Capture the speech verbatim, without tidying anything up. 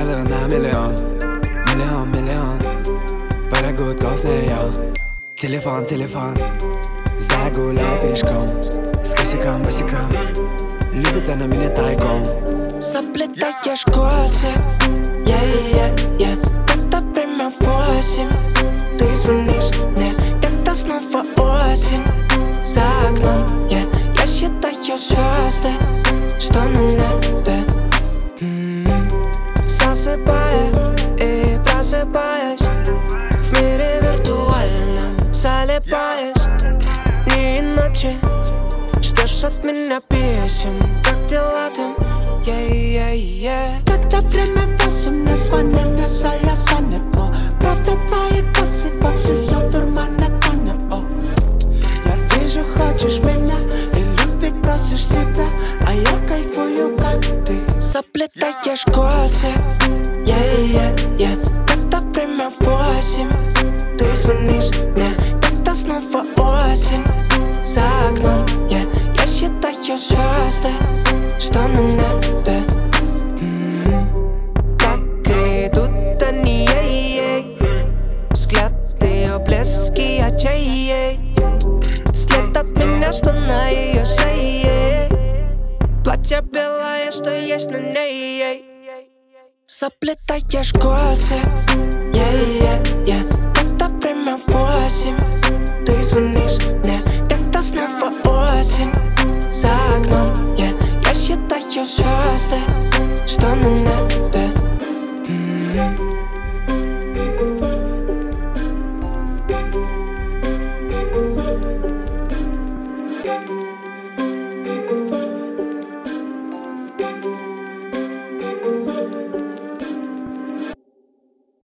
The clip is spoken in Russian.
смайлы на миллион. Миллион, миллион. Пара гудков на ее. Телефон, телефон. Загулял пешком. С косяком, босиком. Любит она меня тайком. Заплетаешь косы, yeah-yeah-yeah. Это время восемь. Ты звонишь мне, когда снова осень. За окном, yeah. Я считаю звезды, что на небе. м-м. Засыпая и просыпаясь в мире виртуальном, залипаясь. Не иначе ждешь от меня писем. Как дела там? Yeah-yeah-yeah. Когда время восемь, мне звоним, не за я занят, но правда твои косы вовсе задурманят, манят, о. Я вижу, хочешь меня и любить просишь себя, а я кайфую, как ты. Заплетаешь косы, yeah-yeah-yeah. Когда время восемь, ты звонишь мне, когда снова осень. За окном, yeah. Я считаю звезды, что на небе. м-м. Как идут они, ей-ей. Взгляд ее, блески очей. След от меня, что на ее шее. Платье белое, что есть на ней. Заплетаешь косы, yeah-yeah-yeah. Это время восемь, ты звонишь мне, когда снова осень. За окном, yeah. Я считаю звезды, что на небе. м-м.